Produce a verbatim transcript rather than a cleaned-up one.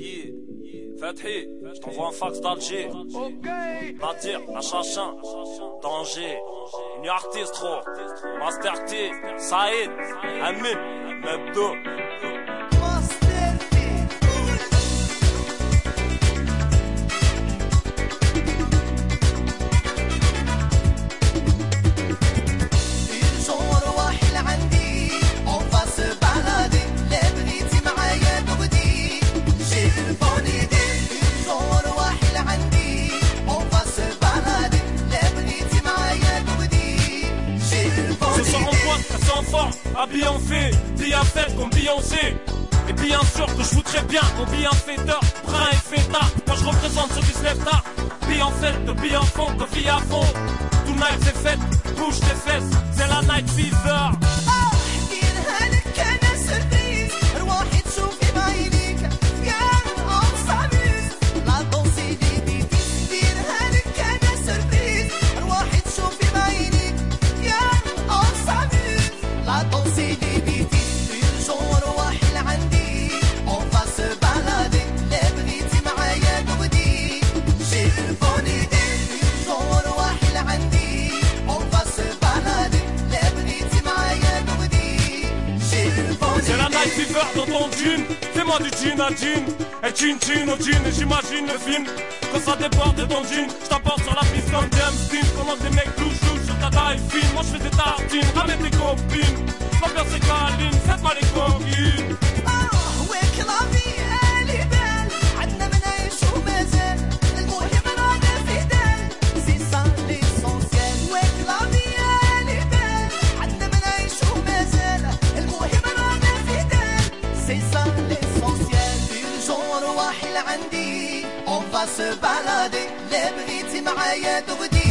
Yeah. Fathi, je t'envoie un fax d'Alger. Okay. Nadir, la chachin, danger. New artiste trop. Master T, Saïd, Amin, Mebdo. Habillé en fait, bien fait comme Beyoncé. Et bien sûr que je voudrais bien mon bienfaiteur, brun et fêtard. Quand je représente ceux qui se lèvent tard, bien fait, de bien fond, que vie à fond. Tonight c'est fête, bouge tes fesses, c'est la night fever. Fever dans ton jean, fais-moi du jean à jean. Et jean jean au jean, et j'imagine le film. Quand ça déborde de ton jean, j't'apporte sur la piste comme James Dean. Comment des mecs touchent touchent sur ta taille fine. Moi j'fais des tartines, ramène tes copines. Ma peur c'est Caline, faites-moi les coquines. Oh, ouais que la vie elle est belle. عنا منعيش وما زال المهم رانا fidèle. C'est ça l'essentiel. Ouais que la vie elle est belle. عنا منعيش وما زال المهم رانا fidèle. C'est ça l'essentiel. Urgent روحي لعندي. On va se balader. اللي بغيتي معايا تغدي.